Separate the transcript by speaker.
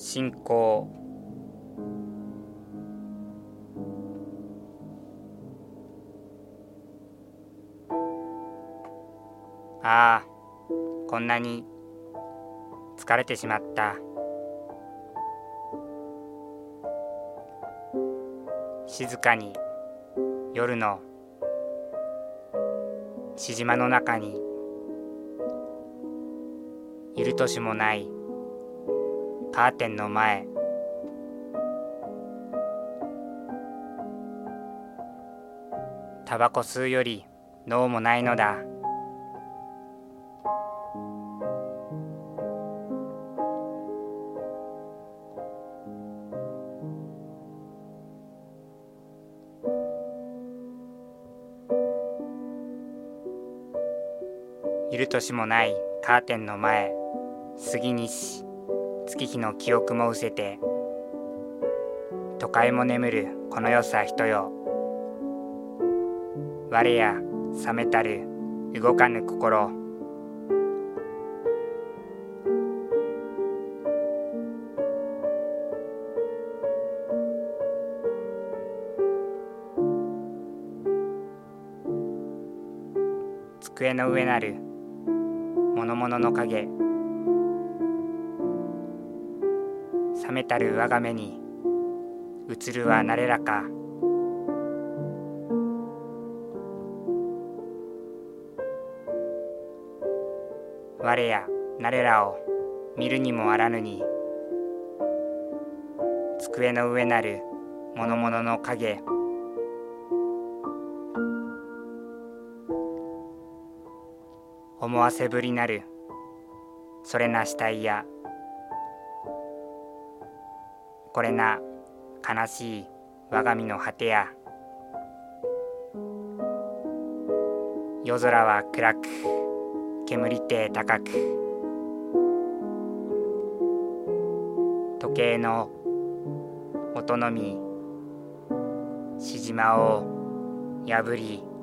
Speaker 1: 信仰。ああ、こんなに疲れてしまった。静かに夜のしじまの中にいる年もないカーテンの前、タバコ吸うより脳もないのだ。いる年もないカーテンの前、杉西月日の記憶も失せて、都会も眠るこの世さ人よ。我や冷めたる動かぬ心、机の上なる物々の影、冷めたる我が目に映るはなれらか。我やなれらを見るにもあらぬに、机の上なる物々の影、思わせぶりなるそれなしたいや、これな悲しい我が身の果てや。夜空は暗く煙て高く、時計の音のみしじまを破り